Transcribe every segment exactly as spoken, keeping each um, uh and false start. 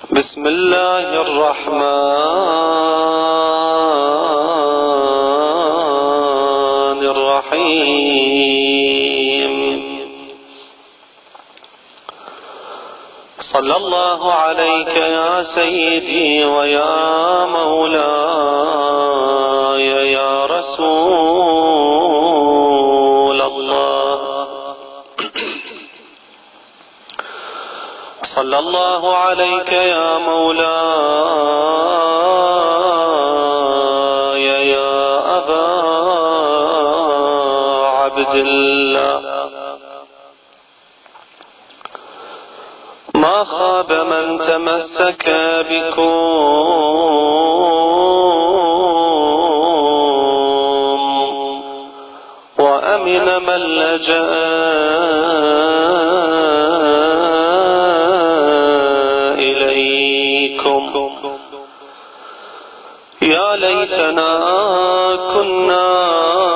بسم الله الرحمن الرحيم. صلى الله عليك يا سيدي ويا مولاي يا رسول الله. صلى الله عليك يا مولاي يا أبا عبد الله. ما خاب من تمسك بكم وأمن من لجأ إليكم. يا ليتنا كنا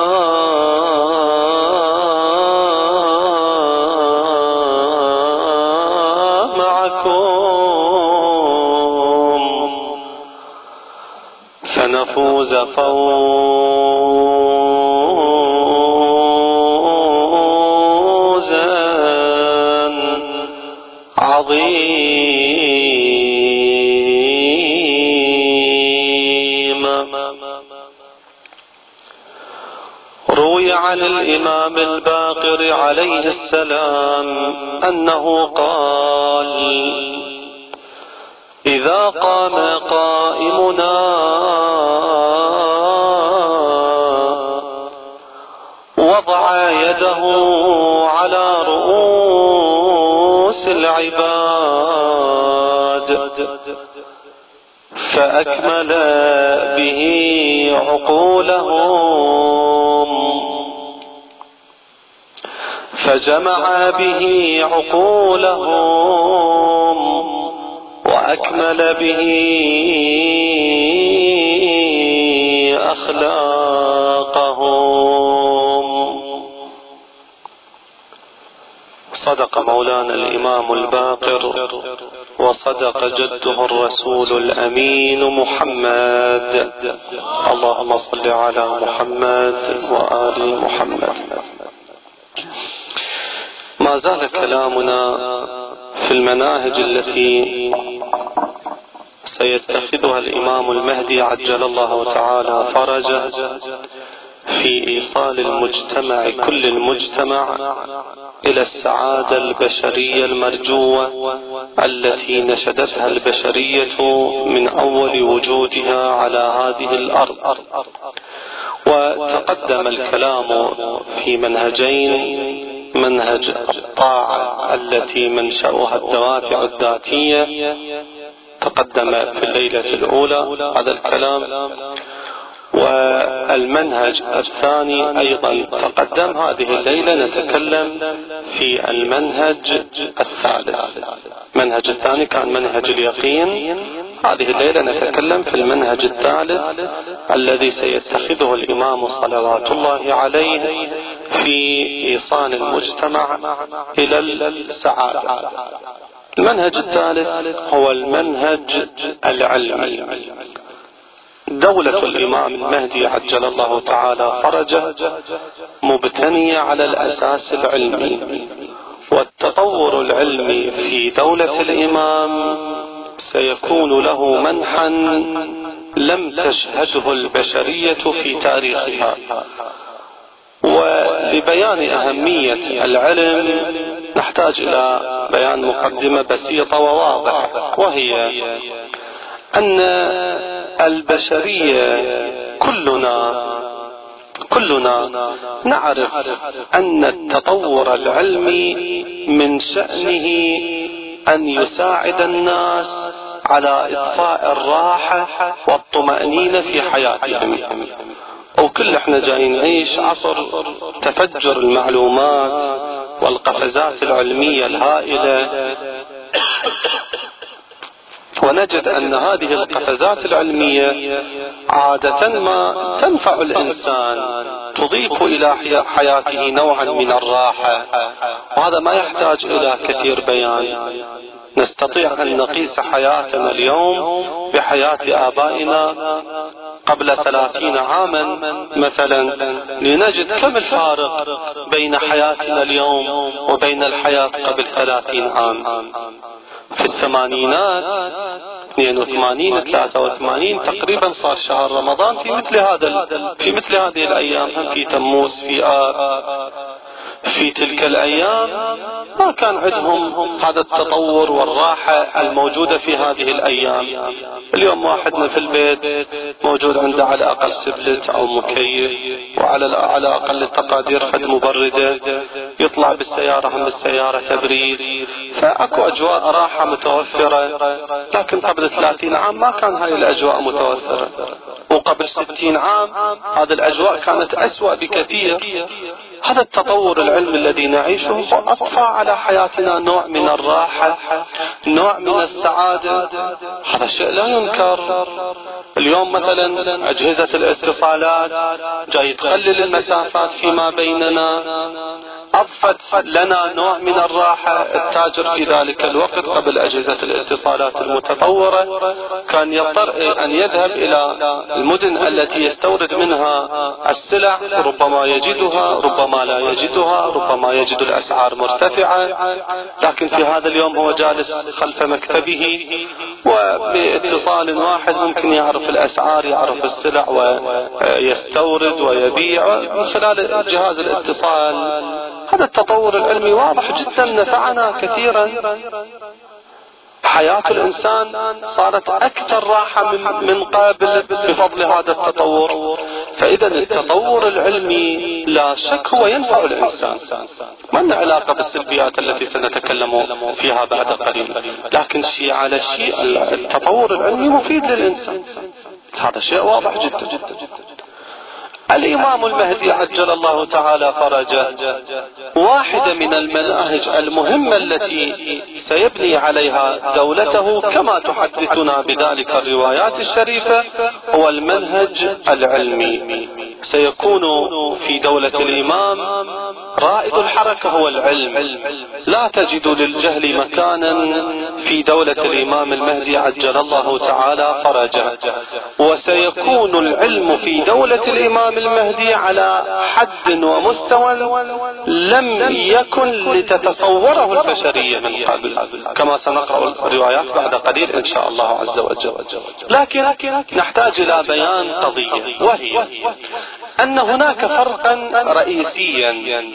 فنفوز فوزا عظيما. روي عن الإمام الباقر عليه السلام أنه قال: إذا قام قائمنا وضع يده على رؤوس العباد فأكمل به عقولهم فجمع به عقولهم وأكمل به أخلاقهم. صدق مولانا الإمام الباقر وصدق جده الرسول الأمين محمد. اللهم صل على محمد وآل محمد. ما زال كلامنا في المناهج التي سيتخذها الإمام المهدي عجل الله تعالى فرجه في إيصال المجتمع كل المجتمع إلى السعادة البشرية المرجوة التي نشدتها البشرية من أول وجودها على هذه الأرض. وتقدم الكلام في منهجين: منهج الطاعة التي منشأها الدوافع الذاتية، تقدم في الليلة الأولى هذا الكلام، والمنهج الثاني أيضا تقدم. هذه الليلة نتكلم في المنهج الثالث. المنهج الثاني كان منهج اليقين، هذه الليلة نتكلم في المنهج الثالث الذي سيتخذه الإمام صلوات الله عليه في إيصال المجتمع إلى السعادة. المنهج الثالث هو المنهج العلمي. دولة الإمام المهدي عجل الله تعالى فرجه مبتنية على الأساس العلمي، والتطور العلمي في دولة الإمام سيكون له منحا لم تشهده البشرية في تاريخها. ولبيان أهمية العلم نحتاج إلى بيان مقدمة بسيطة وواضحة، وهي أن البشرية كلنا كلنا نعرف أن التطور العلمي من شأنه أن يساعد الناس على إضفاء الراحة والطمأنينة في حياتهم. وكل احنا جايين نعيش عصر تفجر المعلومات والقفزات العلمية الهائلة، ونجد أن هذه القفزات العلمية عادة ما تنفع الإنسان، تضيف إلى حياته نوعا من الراحة، وهذا ما يحتاج إلى كثير بيان. نستطيع أن نقيس حياتنا اليوم بحياة آبائنا قبل ثلاثين عاما مثلا، لنجد كم الفارق بين حياتنا اليوم وبين الحياة قبل ثلاثين عام. في الثمانينات اثنين وثمانين ثلاثة وثمانين تقريبا صار شهر رمضان في مثل هذا في مثل هذه الأيام، في تموز في آب في تلك الأيام ما كان عندهم هذا التطور والراحة الموجودة في هذه الأيام. اليوم واحدنا في البيت موجود عنده على الأقل سبلت أو مكيف، وعلى على أقل التقادير فد مبردة، يطلع بالسيارة هم بالسيارة تبريد، فأكو أجواء راحة متوفرة. لكن قبل ثلاثين عام ما كان هاي الأجواء متوفرة، وقبل ستين عام هذه الأجواء كانت أسوأ بكثير. هذا التطور العلمي الذي نعيشه أضفى على حياتنا نوع من الراحة، نوع من السعادة، هذا شيء لا ينكر. اليوم مثلا أجهزة الاتصالات جاي تقلل المسافات فيما بيننا، أضفت لنا نوع من الراحة. التاجر في ذلك الوقت قبل أجهزة الاتصالات المتطورة كان يضطر أن يذهب إلى المدن التي يستورد منها السلع، ربما يجدها ربما لا يجدها، ربما يجد الأسعار مرتفعة، لكن في هذا اليوم هو جالس خلف مكتبه وباتصال واحد ممكن يعرف الأسعار، يعرف السلع ويستورد ويبيع من خلال جهاز الاتصال. هذا التطور العلمي واضح جدا نفعنا كثيرا. حياة الإنسان صارت أكثر راحة من قبل بفضل هذا التطور. فإذا التطور العلمي لا شك هو ينفع الإنسان، ما لنا علاقة بالسلبيات التي سنتكلم فيها بعد قليل، لكن شيء على شيء التطور العلمي مفيد للإنسان، هذا شيء واضح جدا جدا. الإمام المهدي عجل الله تعالى فرجه واحدة من المناهج المهمة التي سيبني عليها دولته كما تحدثنا بذلك الروايات الشريفة هو المنهج العلمي. سيكون في دولة الإمام رائد الحركة هو العلم، لا تجد للجهل مكانا في دولة الإمام المهدي عجل الله تعالى فرجه. وسيكون العلم في دولة الإمام المهدي على حد ومستوى لم يكن لتتصوره البشرية من قبل، كما سنقرأ الروايات بعد قليل إن شاء الله عز وجل. لكن نحتاج إلى بيان قضية، وهي أن هناك فرقا رئيسيا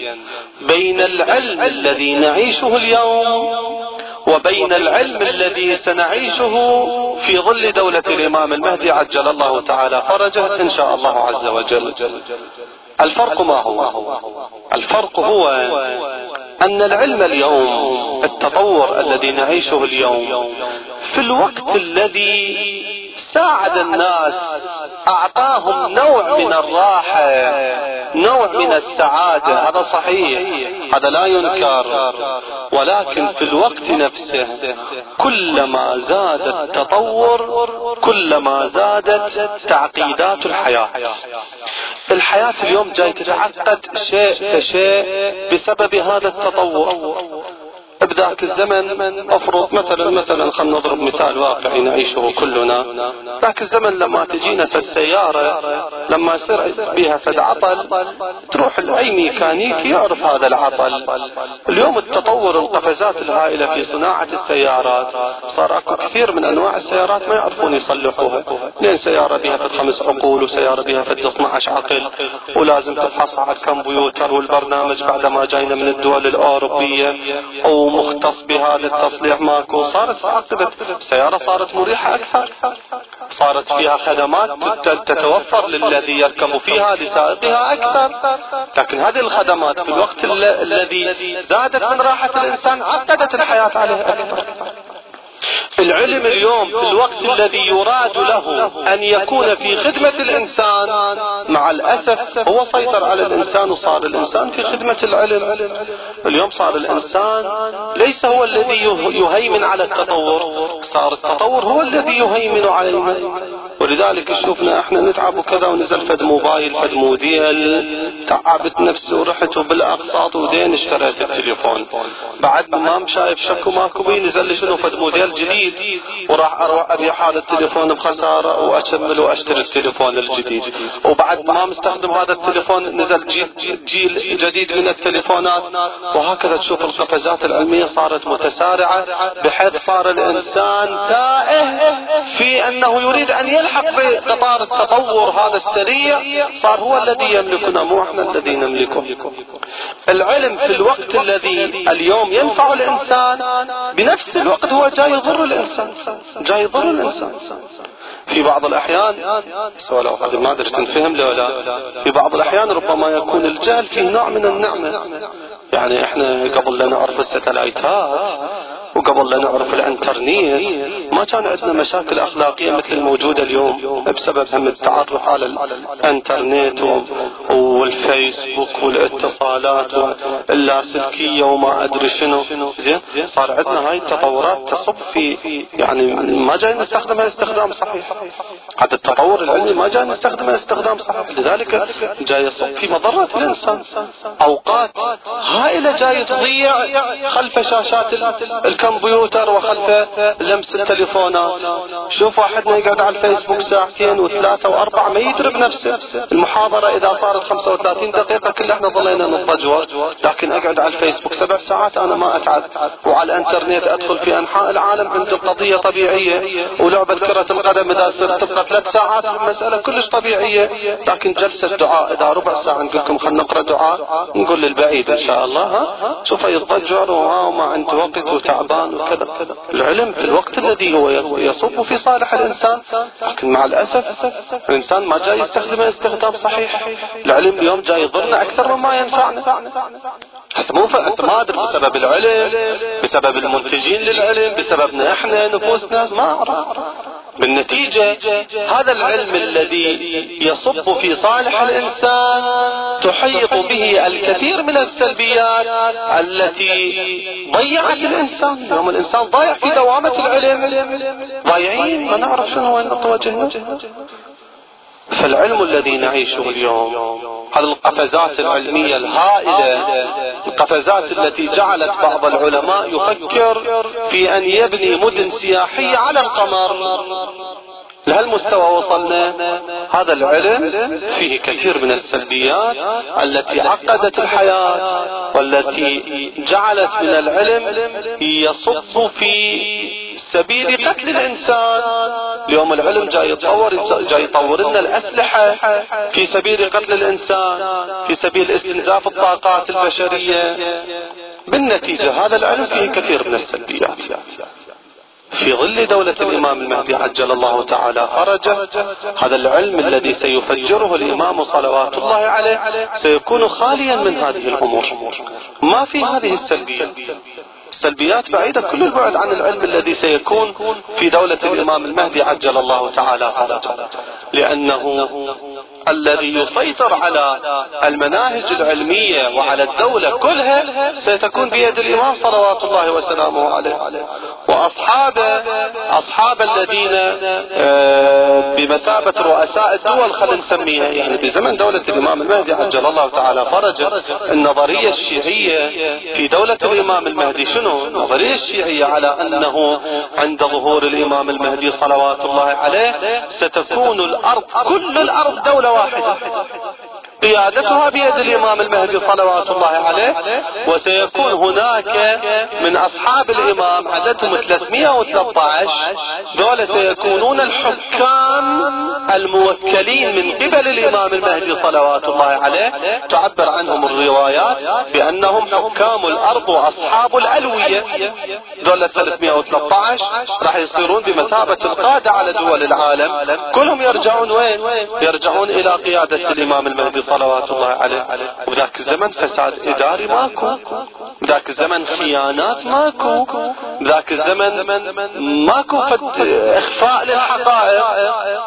بين العلم الذي نعيشه اليوم وبين العلم الذي سنعيشه في ظل دولة الإمام المهدي عجل الله تعالى فرجه إن شاء الله عز وجل. الفرق ما هو؟ الفرق هو أن العلم اليوم، التطور الذي نعيشه اليوم في الوقت الذي ساعد الناس، أعطاهم نوع من الراحة، نوع من السعادة، هذا صحيح، هذا لا ينكر. ولكن في الوقت نفسه كلما زاد التطور كلما زادت تعقيدات الحياة. الحياة اليوم جاي تتعقد شيء فشيء بسبب هذا التطور. بذاك الزمن افرض مثلا مثلا خلينا نضرب مثال واقعي نعيشه كلنا. ذاك الزمن لما تجينا في السيارة لما يصير بها فد عطل تروح لأي ميكانيكي يعرف هذا العطل. اليوم التطور القفزات الهائلة في صناعة السيارات صار اكو كثير من انواع السيارات ما يعرفون يصلحوها، لين سيارة بها فد خمس عقول وسيارة بها فد اثني عشر عقل، ولازم تفحصها على الكمبيوتر، والبرنامج بعد ما جاينا من الدول الأوروبية او مختص بها للتصليح ماكو. صارت عاقبة السيارة صارت مريحة أكثر، صارت فيها خدمات تتوفر للذي يركب فيها لسائقها أكثر. لكن هذه الخدمات في الوقت الذي زادت من راحة الإنسان عقدت الحياة عليه أكثر. العلم اليوم في الوقت الذي يراد له أن يكون في خدمة الإنسان مع الأسف هو سيطر على الإنسان وصار الإنسان في خدمة العلم. اليوم صار الإنسان ليس هو الذي يهيمن على التطور، صار التطور هو الذي يهيمن علينا. ولذلك شوفنا احنا نتعب وكذا ونزل فد موبايل فد موديل، تعبت نفسي ورحت بالاقساط ودين اشتريت التليفون، بعد ما شايف شكو ماكو بي نزل لي شنو فد موديل جديد، وراح اروح ابيع هذا التليفون بخساره واكمل واشتري التليفون الجديد، وبعد ما مستخدم هذا التليفون نزل جيل, جيل جديد من التليفونات. وهكذا تشوف القفزات العلميه صارت متسارعه، بحيث صار الانسان تائه في انه يريد ان يلحق بقطار التطور هذا السريع، صار هو الذي يملكنا مو احنا الذي نملكه. العلم في الوقت الذي اليوم ينفع الانسان بنفس الوقت هو جاي يضر الانسان، جاي يضر الانسان. في بعض الاحيان سؤال هذا ما ادري تنفهم لو لا، في بعض الاحيان ربما يكون الجهل فيه نوع من النعمه. يعني احنا قبل لا نعرف الستلايتات وقبل لا نعرف الانترنت ما كان عندنا مشاكل اخلاقيه مثل الموجوده اليوم، بسبب هم التعرف على الانترنت والفيسبوك والاتصالات واللاسلكيه وما ادري شنو. زين صار عندنا هاي التطورات تصب في يعني ما جاي نستخدمها استخدام صحيح. هذا التطور العلمي ما جاي نستخدمها استخدام صحيح، لذلك جاي يصب في مضره الانسان. اوقات هائله جاي تضيع خلف شاشات الكمبيوتر وخلف لمس التليفونات. شوف واحدنا يقعد على الفيسبوك ساعتين وثلاثة واربعة ما يدري بنفسه. المحاضرة اذا صارت خمسة وثلاثين دقيقة كل احنا ظلينا نضجور، لكن اقعد على الفيسبوك سبع ساعات انا ما اتعب، وعلى الانترنت ادخل في انحاء العالم عند القضية طبيعية، ولعبة كرة القدم اذا صرت تبقى ثلاث ساعات مسألة كلش طبيعية. لكن جلسة دعاء اذا ربع ساعة نقول لكم خلينا نقرأ دعاء نقول للبعيد ان شاء الله ها شوف يتضجر وما عنده وقت وتعبان وكذا. العلم في الوقت الذي هو يصب في صالح الانسان، لكن مع الاسف الانسان ما جاي يستخدمه استخدام صحيح. العلم اليوم جاي يضرنا اكثر مما ينفعنا. حتى مو ما ادري بسبب العلم، بسبب المنتجين للعلم، بسببنا احنا نفوسنا ما اعرف. بالنتيجة هذا العلم الذي يصب في صالح الإنسان تحيط به الكثير من السلبيات التي ضيعت الإنسان. اليوم الإنسان ضايع في دوامة العلم، ضايعين ما نعرف شنو وين نتوجه. فالعلم الذي نعيشه اليوم هذه القفزات العلمية الهائلة، القفزات التي جعلت بعض العلماء يفكر في أن يبني مدن سياحية على القمر. لهالمستوى وصلنا. هذا العلم فيه كثير من السلبيات التي عقدت الحياة، والتي جعلت من العلم يصب في سبيل قتل الإنسان. اليوم العلم جاي يتطور، جاي يطور لنا الأسلحة في سبيل قتل الإنسان، في سبيل استنزاف الطاقات البشرية. بالنتيجة هذا العلم فيه كثير من السلبيات. في ظل دولة الإمام المهدي عجل الله تعالى فرجه، هذا العلم الذي سيفجره الإمام صلوات الله عليه سيكون خاليا من هذه الأمور، ما في هذه السلبيات. السلبيات بعيدة كل البعد عن العلم الذي سيكون في دولة الإمام المهدي عجل الله تعالى فرجه، لأنه الذي يسيطر على المناهج العلمية وعلى الدولة كلها سيتكون بيد الإمام صلوات الله وسلامه عليه وأصحابه، أصحاب الذين بمثابة رؤساء الدول خلينا نسميها. يعني في زمن دولة الإمام المهدي عجل الله تعالى فرجه النظرية الشيعية في دولة الإمام المهدي شنو؟ النظرية الشيعية على أنه عند ظهور الإمام المهدي صلوات الله عليه ستكون الأرض كل الأرض دولة واحدة قيادتها بيد الإمام المهدي صلوات الله عليه، وسيكون هناك من أصحاب الإمام عددهم ثلاثمئة وثلاثة عشر دول سيكونون الحكام الموكلين من قبل الإمام المهدي صلوات الله عليه. تعبر عنهم الروايات بأنهم حكام الأرض وأصحاب الألوية. دول ثلاثمئة وثلاثة عشر راح يصيرون بمثابة القادة على دول العالم، كلهم يرجعون وين؟ يرجعون إلى قيادة الإمام المهدي صلوات الله عليه. وذاك الزمن فساد إداري ماكو، ذاك الزمن خيانات ماكو، ذاك الزمن ماكو إخفاء للحقائق.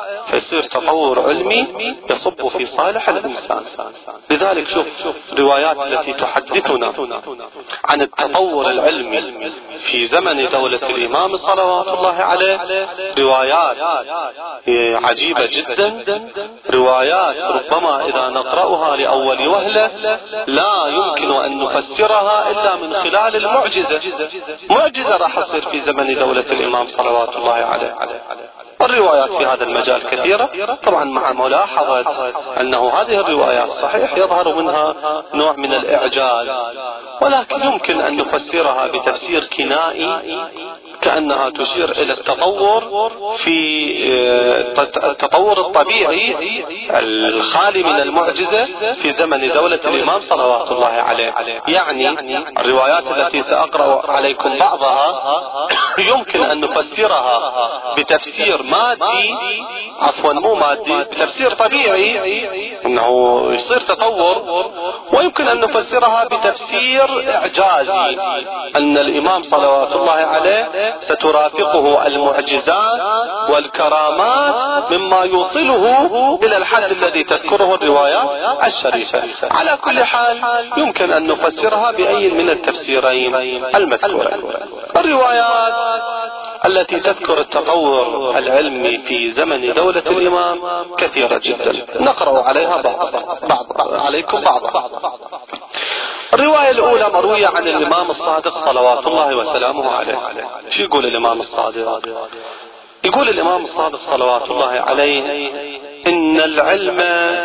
يصير تطور علمي يصب في صالح الإنسان. لذلك شوف روايات التي تحدثنا عن التطور العلمي في زمن دولة الإمام صلوات الله عليه روايات عجيبة جدا، روايات ربما إذا نقرأها لأول وهلة لا يمكن أن نفسرها إلا من خلال المعجزة. معجزة راح تصير في زمن دولة الإمام صلوات الله عليه. الروايات في هذا المجال كثيرة، طبعا مع ملاحظة أنه هذه الروايات صحيح يظهر منها نوع من الإعجاز، ولكن يمكن أن نفسرها بتفسير كنائي كأنها تشير إلى التطور في التطور الطبيعي الخالي من المعجزة في زمن دولة الإمام صلوات الله عليه. يعني الروايات التي سأقرأ عليكم بعضها يمكن أن نفسرها بتفسير مادي، عفوا مو مادي، بتفسير طبيعي أنه يصير تطور، ويمكن أن نفسرها بتفسير إعجازي أن الإمام صلوات الله عليه سترافقه المعجزات والكرامات مما يوصله إلى الحد الذي تذكره الروايات الشريفة. على كل حال يمكن أن نفسرها بأي من التفسيرين المذكورين. الروايات التي تذكر التطور العلمي في زمن دولة الإمام كثيرة جدا، نقرأ عليها بعض بعض عليكم بعضها. الرواية الأولى مروية عن الإمام الصادق صلوات الله وسلامه عليه. شو يقول الإمام الصادق؟ يقول الإمام الصادق صلوات الله عليه: إن العلم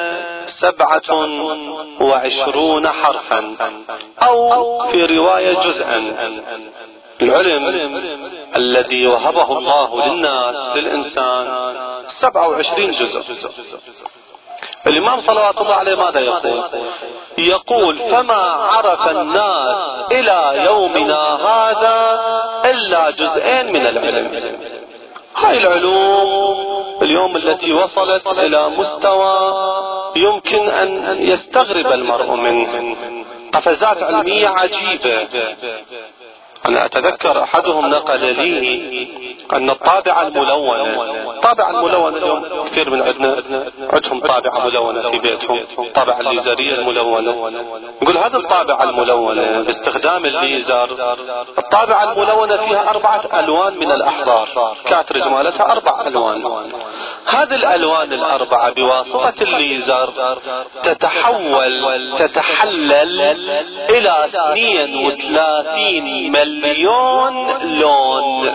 سبعة وعشرون حرفا، أو في رواية جزءا. العلم الذي وهبه الله للناس للإنسان سبعة وعشرين جزء. الإمام صلوات الله عليه ماذا يقول؟ يقول: فما عرف الناس إلى يومنا هذا إلا جزئين من العلم. هاي العلوم اليوم التي وصلت إلى مستوى يمكن أن يستغرب المرء منه، قفزات علمية عجيبة. أنا أتذكر أحدهم نقل لي أن الطابعة الملونة، الطابعة الملونة اليوم كثير من عندنا عندهم طابعة ملونة في بيتهم، الطابعة الليزرية الملونة. يقول هذه الطابعة الملونة باستخدام الليزر، الطابعة الملونة فيها أربعة ألوان من الأحبار، كاترج مالتها أربع ألوان. هذه الألوان الأربعة بواسطة الليزر تتحول تتحلل إلى اثنين وثلاثين مليون لون.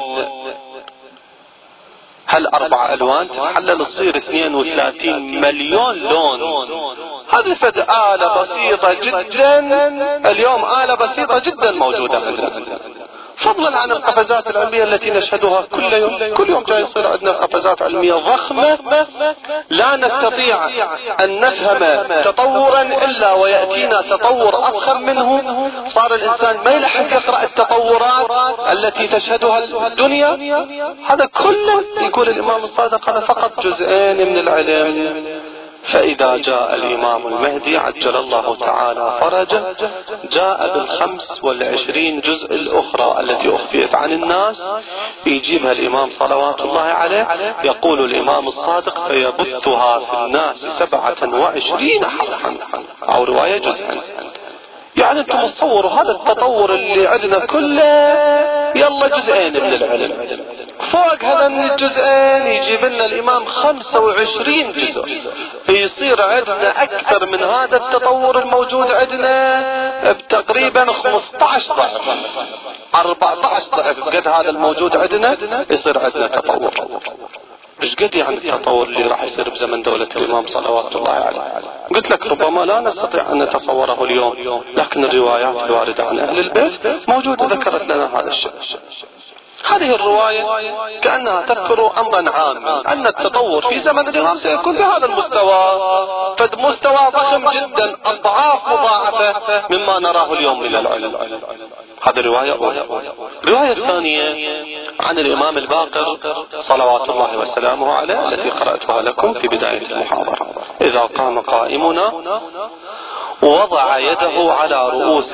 هل أربع ألوان تتحلل تصير اثنين وثلاثين مليون لون. هذه فد آلة بسيطة جدا اليوم، آلة بسيطة جدا موجودة عندنا، فضلا عن القفزات العلمية التي نشهدها كل يوم. كل يوم جاي يصير عندنا قفزات علمية ضخمة لا نستطيع أن نفهم تطورا إلا ويأتينا تطور أضخم منه. صار الإنسان ما يلحق يقرأ التطورات التي تشهدها الدنيا. هذا كله يقول الإمام الصادق هذا فقط جزئين من العلم. فإذا جاء الإمام المهدي عجل الله تعالى فرجه جاء بالخمس والعشرين جزء الأخرى التي أخفيت عن الناس، يجيبها الإمام صلوات الله عليه. يقول الإمام الصادق: فيبثها في الناس سبعة وعشرين حرفا، أو رواية جزءا. يعني انتم تصوروا هذا التطور اللي عندنا كله يلا جزئين من العلم، فوق هذا الجزئين يجيب لنا الإمام خمسة وعشرين جزء، يصير عندنا أكثر من هذا التطور الموجود عندنا بتقريبا خمسة عشر ضعف، أربعة عشر ضعف قد هذا الموجود عندنا يصير عندنا تطور. مش قد يعني التطور اللي راح يصير بزمن دولة الإمام صلوات الله عليه. قلت لك ربما لا نستطيع أن نتصوره اليوم، لكن الروايات الواردة عن أهل البيت موجودة ذكرت لنا هذا الشيء. هذه الرواية كأنها تذكر أمرا عاما، أن التطور في زمن الإمام سيكون بهذا المستوى، فمستوى ضخم جدا أضعاف مضاعفة مما نراه اليوم من العلم. هذه رواية أولى. رواية ثانية عن الإمام الباقر صلوات الله وسلامه عليه التي قرأتها لكم في بداية المحاضرة: إذا قام قائمنا ووضع يده على رؤوس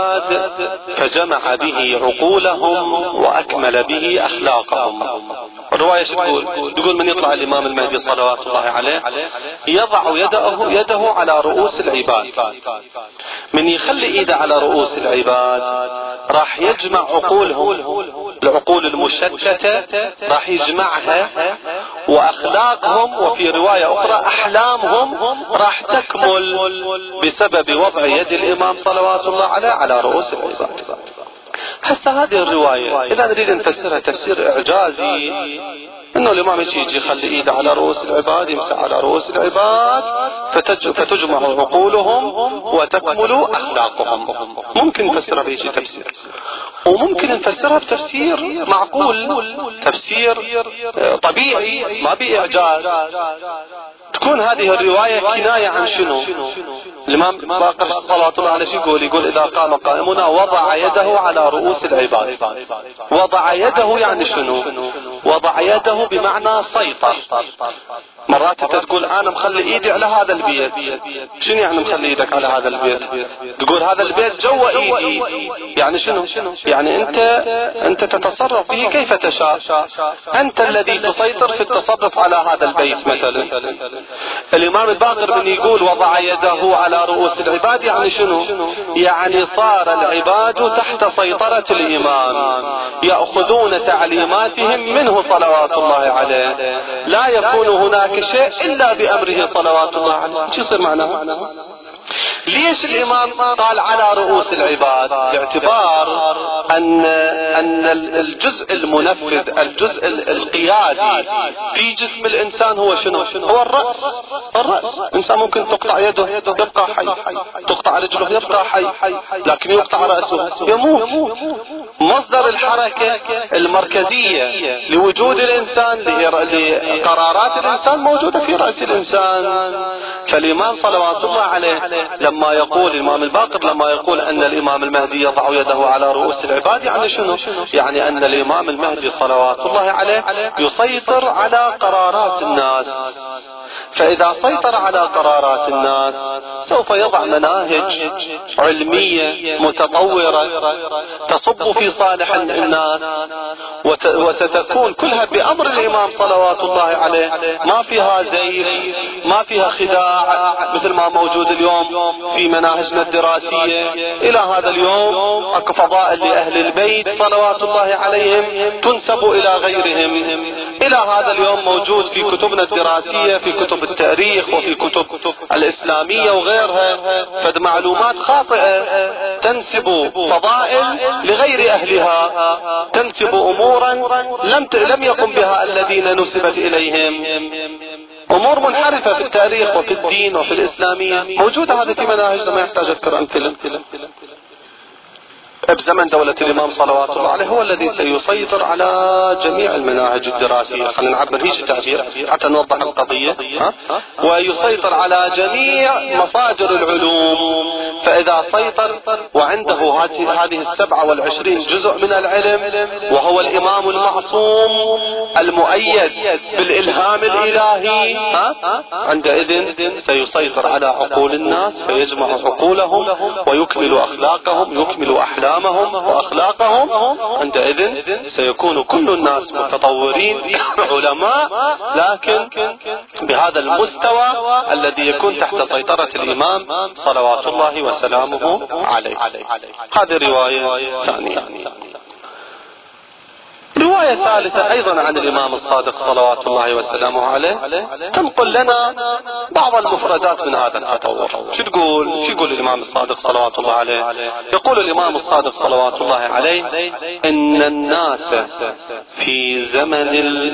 العباد فجمع به عقولهم وأكمل به أخلاقهم. الرواية شو تقول؟ تقول من يطلع الإمام المهدي صلوات الله عليه يضع يده, يده على رؤوس العباد. من يخلي إيده على رؤوس العباد راح يجمع عقولهم، العقول المشتتة راح يجمعها، وأخلاقهم وفي رواية أخرى أحلامهم راح تكمل بسبب وضع يد الإمام صلوات الله عليه على رؤوس العباد. هسه هذه الرواية إذا نريد نفسرها تفسير إعجازي، إنه الإمام يجي يخلي إيده على رؤوس العباد، يمسح على رؤوس العباد فتج... فتجمع عقولهم وتكمل أخلاقهم. ممكن نفسرها بهذا تفسير، وممكن نفسرها بتفسير معقول، تفسير طبيعي ما بإعجاز. تكون هذه الرواية كناية عن شنو؟ الإمام باقر صلى الله عليه وسلم يقول يقول إذا قام قائمنا وضع يده على رؤوس العباد. وضع يده يعني شنو؟ وضع يده بمعنى سيطر. مرات انت تقول انا مخلي ايدي على هذا البيت، شنو يعني مخلي ايدك على هذا البيت؟ تقول هذا البيت جوا ايدي، يعني شنو؟ يعني انت انت تتصرف فيه كيف تشاء، انت الذي تسيطر في التصرف على هذا البيت. مثلا الامام الباقر من يقول وضع يده على رؤوس العباد يعني شنو؟ يعني صار العباد تحت سيطرة الامام، يأخذون تعليماتهم منه صلوات الله عليه، لا يكون هناك شيء إلا بأمره صلوات الله عليه. شو يصير معناه؟ ليش الإمام قال على رؤوس العباد؟ باعتبار أن أن الجزء المنفذ، الجزء القيادي في جسم الإنسان هو شنو؟ هو الرأس. الرأس الإنسان ممكن تقطع يده يبقى حي، تقطع رجله يبقى حي، لكن يقطع رأسه يموت. مصدر الحركة المركزية لوجود الإنسان، لقرارات الإنسان موجودة في رأس الإنسان. فالإمام صلوات الله عليه لما يقول الإمام الباقر لما يقول أن الإمام المهدي يضع يده على رؤوس العباد يعني شنو؟ يعني أن الإمام المهدي صلوات الله عليه يسيطر على قرارات الناس. فإذا سيطر على قرارات الناس سوف يضع مناهج علمية متطورة تصب في صالح الناس، وستكون كلها بأمر الإمام صلوات الله عليه، ما فيها زيف، ما فيها خداع مثل ما موجود اليوم في مناهجنا الدراسية. إلى هذا اليوم أكو فضائل لأهل البيت صلوات الله عليهم تنسب إلى غيرهم. إلى هذا اليوم موجود في كتبنا الدراسية، في كتب التاريخ وفي كتب الإسلامية وغيرها فد معلومات خاطئة تنسب فضائل لغير أهلها، تنسب أمورا لم لم يقم بها الذين نسبت إليهم، أمور منحرفة في التاريخ وفي الدين وفي الإسلامية موجودة. هذا في مناهج ما يحتاج أذكر أمثلة. بزمن دولة الإمام صلوات الله عليه هو الذي سيسيطر على جميع المناهج الدراسية، خلينا نعبر هيك تعبير حتى نوضح القضية، ها؟ ويسيطر على جميع مصادر العلوم. فإذا سيطر وعنده هذه السبعة والعشرين جزء من العلم وهو الإمام المعصوم المؤيد بالإلهام الإلهي، ها؟ عندئذ سيسيطر على عقول الناس فيجمع عقولهم ويكمل أخلاقهم، يكمل أحلامهم وأخلاقهم. عندئذ سيكون كل الناس متطورين علماء، لكن بهذا المستوى الذي يكون تحت سيطرة الإمام صلوات الله وسلامه عليه. هذه رواية ثانية. رواية ثالثة أيضا عن الإمام الصادق صلوات الله وسلامه عليه تنقل لنا بعض المفردات من هذا التطور. شو تقول؟ شو يقول الإمام الصادق صلوات الله عليه؟ يقول الإمام الصادق صلوات الله عليه إن الناس في زمن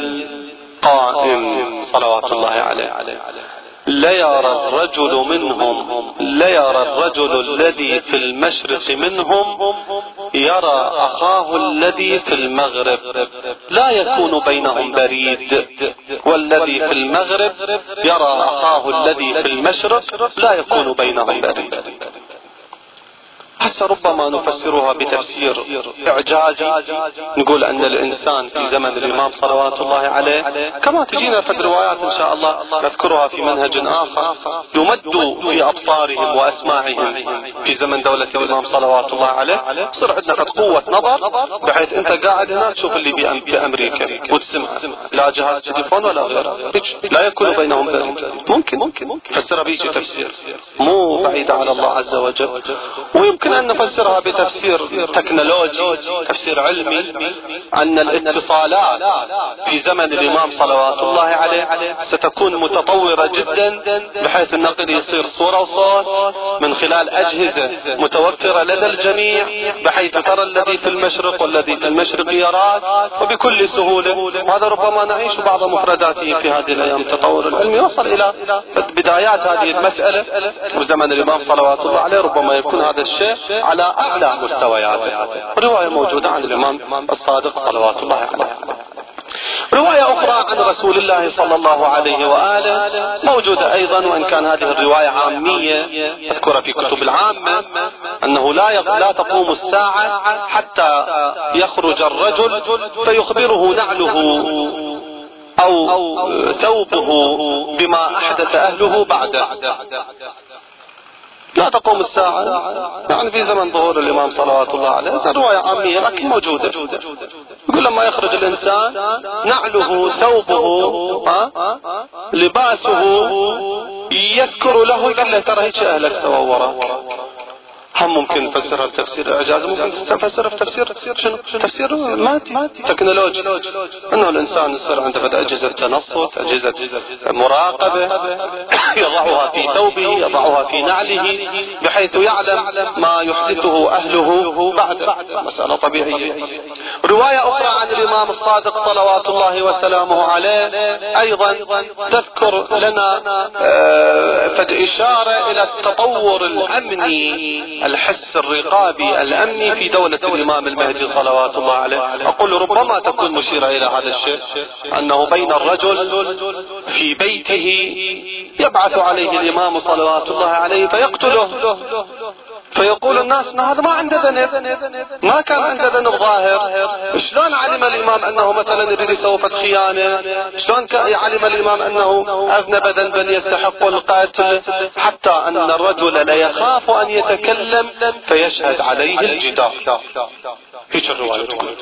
القائم صلوات الله عليه ليرى الرجل منهم ليرى الرجل الذي في المشرق منهم يرى أخاه الذي في المغرب، لا يكون بينهم بريد، والذي في المغرب يرى أخاه الذي في المشرق لا يكون بينهم بريد. هسه ربما نفسرها بتفسير إعجازي، نقول أن الإنسان في زمن الإمام صلوات الله عليه كما تجينا في الروايات إن شاء الله نذكرها في منهج آخر، يمد في أبصارهم وأسماعهم في زمن دولة الإمام صلوات الله عليه، صار عندنا قد قوة نظر بحيث أنت قاعد هنا تشوف اللي بأمريكا وتسمع، لا جهاز تليفون ولا غيره، لا يكون بينهم بريد. ممكن ممكن فسر بيجي تفسير مو بعيد على الله عز وجل. ويمكن أن نفسرها بتفسير تكنولوجي، تفسير علمي، أن الاتصالات في زمن الإمام صلوات الله عليه ستكون متطورة جدا بحيث النقل يصير صورة وصوت من خلال أجهزة متوفرة لدى الجميع، بحيث ترى الذي في المشرق والذي في المشرق يراك وبكل سهولة. هذا ربما نعيش بعض مفرداته في هذه الأيام. التطور العلمي وصل إلى بدايات هذه المسألة وزمن الإمام صلوات الله عليه ربما يكون هذا الشيء على أعلى مستوياته. رواية موجودة عن الإمام الصادق صلوات الله عليه. رواية أخرى عن رسول الله صلى الله عليه وآله موجودة أيضا، وإن كان هذه الرواية عامية أذكرها في كتب العامة، أنه لا لا تقوم الساعة حتى يخرج الرجل فيخبره نعله أو ثوبه بما أحدث أهله بعده. لا تقوم الساعة يعني في زمن ظهور الإمام صلوات الله عليه. رواية عامية لكن موجودة. يقول لما يخرج الإنسان نعله ثوبه لباسه يذكر له، يقول له ترى هيك أهلك سوا وراك. هم ممكن نفسرها بتفسير إعجاز، ممكن تفسرها بتفسير شنو؟ تفسير مادي تكنولوجي، انه الانسان يصير عنده بدأ اجهزة تنصت، اجهزة مراقبة يضعها في ثوبه، يضعها في نعله، بحيث يعلم ما يحدثه اهله بعد. مسألة طبيعية. رواية اخرى عن الامام الصادق صلوات الله وسلامه عليه ايضا تذكر لنا فد اشارة الى التطور الامني، الحس الرقابي الأمني في دولة الإمام المهدي صلوات الله عليه. أقول ربما تكون مشيرة إلى هذا الشيء، أنه بين الرجل في بيته يبعث عليه الإمام صلوات الله عليه فيقتله، فيقول الناس هذا ما عنده ذنب، ما كان عنده ذنب ظاهر. شلون علم الإمام أنه مثلا يريد يسوي خيانة؟ شلون علم الإمام أنه أذنب ذنبا يستحق القتل؟ حتى أن الرجل لا يخاف أن يتكلم فيشهد عليه الجدار. هيك الرواية تقول.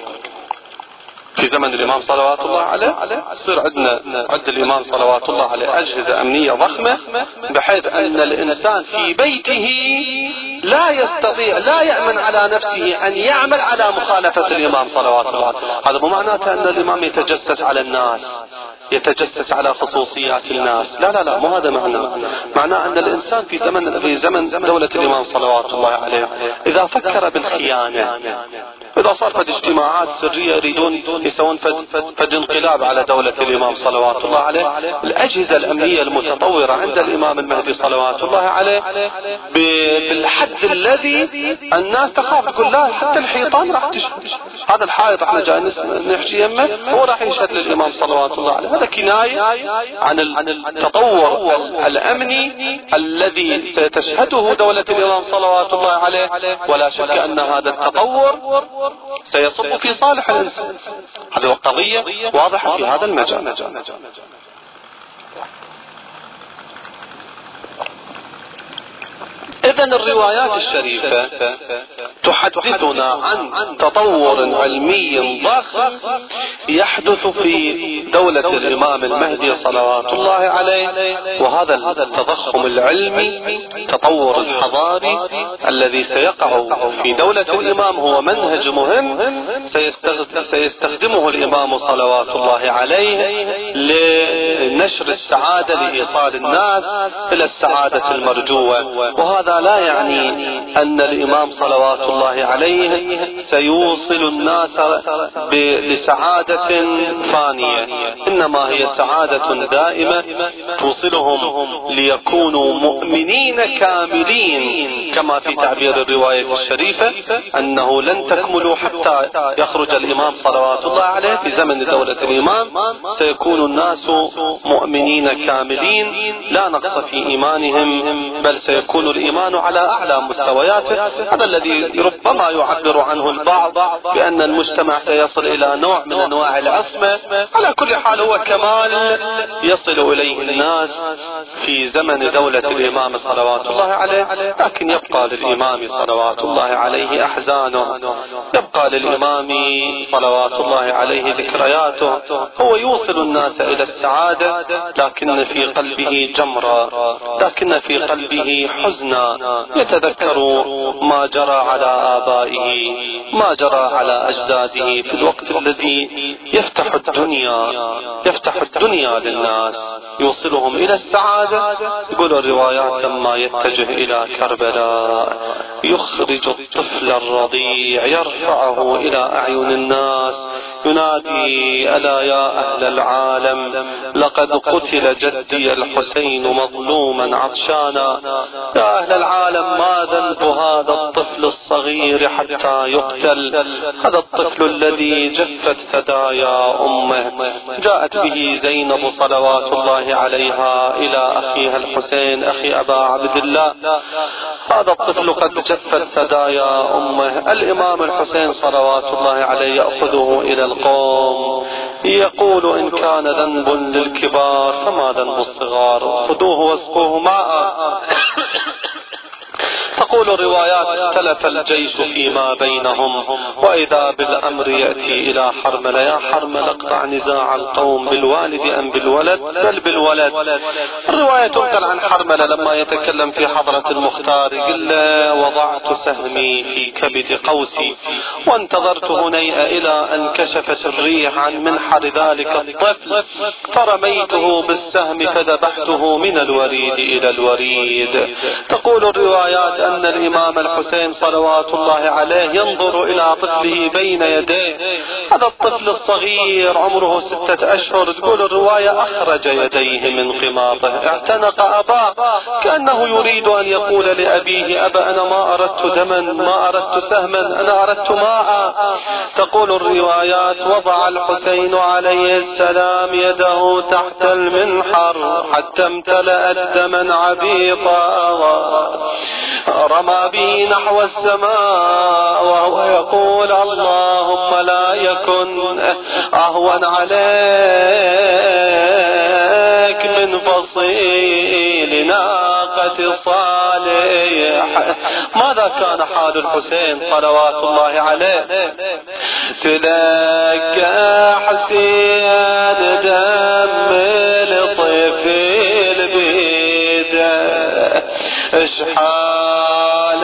في زمن الإمام صلوات الله عليه يصير عندنا عند الإمام صلوات الله عليه أجهزة أمنية ضخمة، بحيث أن الإنسان في بيته لا يستطيع، لا يأمن على نفسه أن يعمل على مخالفة الإمام صلوات الله عليه. هذا مو معناته أن الإمام يتجسس على الناس، يتجسس على خصوصيات الناس، لا لا لا، مو هذا معناه. معناه أن الإنسان في زمن في زمن دولة الإمام صلوات الله عليه إذا فكر بالخيانة، إذا صار فد اجتماعات سرية يريدون يسوون فد, فد انقلاب على دولة الإمام صلوات الله عليه، الأجهزة الأمنية المتطورة عند الإمام المهدي صلوات الله عليه بالحد الذي الناس تخاف، تقول لا حتى الحيطان راح تشهد، هذا الحائط احنا جاي نحكي يمه هو راح يشهد للإمام صلوات الله عليه. هذا كناية عن التطور الأمني الذي ستشهده دولة الإمام صلوات الله عليه، ولا شك أن هذا التطور سيصب في صالح الإنسان. هذه قضية واضحة في هذا المجال. إذن الروايات الشريفة تحدثنا عن تطور علمي ضخم يحدث في دولة الإمام المهدي صلوات الله عليه، وهذا التضخم العلمي التطور الحضاري الذي سيقع في دولة الإمام هو منهج مهم سيستخدمه الإمام صلوات الله عليه لنشر السعادة، لإيصال الناس إلى السعادة المرجوة. وهذا لا يعني أن الإمام صلوات الله عليه سيوصل الناس لسعادة فانية، إنما هي سعادة دائمة توصلهم ليكونوا مؤمنين كاملين، كما في تعبير الرواية الشريفة أنه لن تكملوا حتى يخرج الإمام صلوات الله عليه. في زمن دولة الإمام سيكون الناس مؤمنين كاملين لا نقص في إيمانهم، بل سيكون الإيمان على أعلى مستوياته. هذا الذي ربما يعبر عنه البعض بأن المجتمع سيصل إلى نوع من أنواع العصمة. على كل حال هو كمال يصل إليه الناس في زمن دولة الإمام صلوات الله عليه، لكن يبقى للإمام صلوات الله عليه أحزانه، يبقى للإمام صلوات الله عليه ذكرياته. هو يوصل الناس إلى السعادة لكن في قلبه جمرة، لكن في قلبه حزنا، يتذكر ما جرى على آبائه، ما جرى على أجداده في الوقت الذي يفتح الدنيا يفتح الدنيا للناس، يوصلهم إلى السعادة. يقول الروايات لما يتجه إلى كربلاء يخرج الطفل الرضيع يرفعه إلى أعين الناس ينادي: ألا يا أهل العالم لقد قتل جدي الحسين مظلوما عطشانا. يا أهل العالم ما ذنب هذا الطفل الصغير حتى يقتل؟ هذا الطفل الذي جفت ثدايا أمه، جاءت به زينب صلوات الله عليها إلى أخيها الحسين أخي أبا عبد الله، هذا الطفل قد جفت ثدايا أمه. الإمام الحسين صلوات الله عليه يأخذه إلى القوم يقول: إن كان ذنب للكبار فما ذنب الصغار، خذوه واسقوه ماء. تقول الروايات: اختلف الجيش فيما بينهم وإذا بالأمر يأتي إلى حرملة: يا حرملة اقطع نزاع القوم بالوالد أم بالولد؟ بل بالولد. الرواية تنقل عن حرملة لما يتكلم في حضرة المختار قل: وضعت سهمي في كبد قوسي وانتظرت هنيئة إلى أن كشفت الريح عن منحر ذلك الطفل فرميته بالسهم فذبحته من الوريد إلى الوريد. تقول الروايات أن الإمام الحسين صلوات الله عليه ينظر إلى طفله بين يديه، هذا الطفل الصغير عمره ستة أشهر. تقول الرواية: أخرج يديه من قماطه اعتنق أباه، كأنه يريد أن يقول لأبيه: أبا أنا ما أردت دما، ما أردت سهما، أنا أردت ماء. تقول الروايات: وضع الحسين عليه السلام يده تحت المنحر حتى امتلأت دما عبيطا، رمى به نحو السماء وهو يقول: اللهم لا يكن أهون عليك من فصيل ناقة صالح. ماذا كان حال الحسين صلوات الله عليه؟ تلقى حسين دم الطفل بيده، اشحال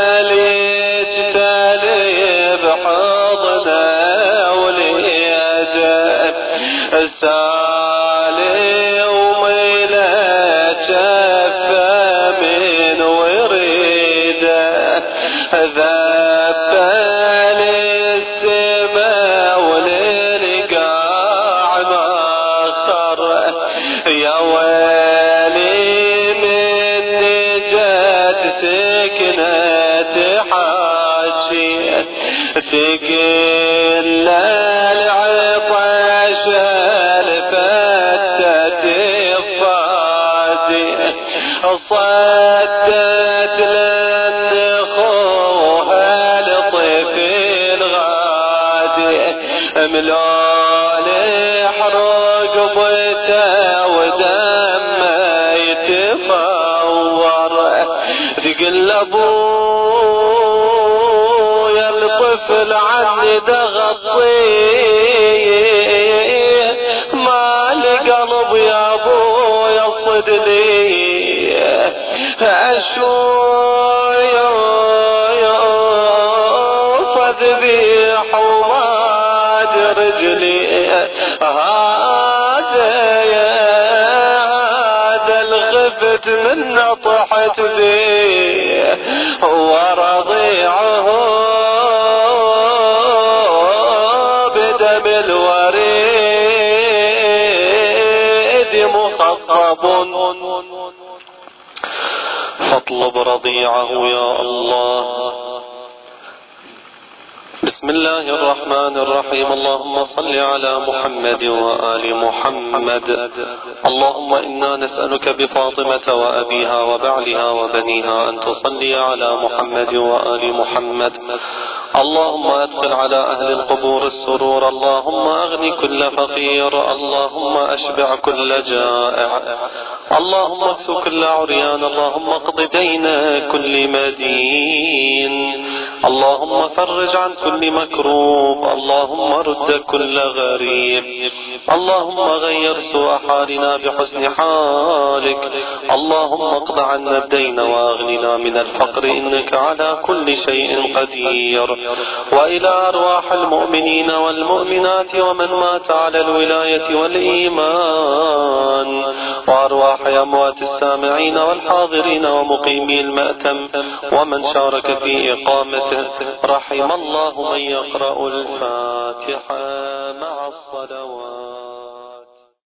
ليجتلي بحضنه وليده، سالي وميله جفه من وريده، ذب للسما وللقاع مخر. يا ويلي من نجت سكنة حاجي ثقل العطش الفتت الفادي، صدت لنخوها لطفل غادي، ملول حرق بيته ودمه يتفور. تقل ابويا الطفل عني دغطيه، مالي قلب يا ابويا صدني، اشوف ذبيح وماد رجلي، هذا يا هذا الخفت من طحت بيه ورضيعه بدم الوريد مخضب، فاطلب رضيعه يا الله. بسم الله الرحمن الرحيم. اللهم صل على محمد وآل محمد. اللهم إنا نسألك بفاطمة وأبيها وبعلها وبنيها أن تصلي على محمد وآل محمد. اللهم أدخل على أهل القبور السرور. اللهم أغني كل فقير. اللهم أشبع كل جائع. اللهم اكس كل عريان. اللهم اقض دين كل مدين. اللهم فرج عن كل مكروب. اللهم رد كل غريب. اللهم غير سوء حالنا بحسن حالك. اللهم اقض عنا الدين واغننا من الفقر إنك على كل شيء قدير. وإلى أرواح المؤمنين والمؤمنات ومن مات على الولاية والإيمان، وأرواح أموات السامعين والحاضرين ومقيمي المأتم ومن شارك في إقامته. رحم الله من يقرأ الفاتحة مع الصلوات.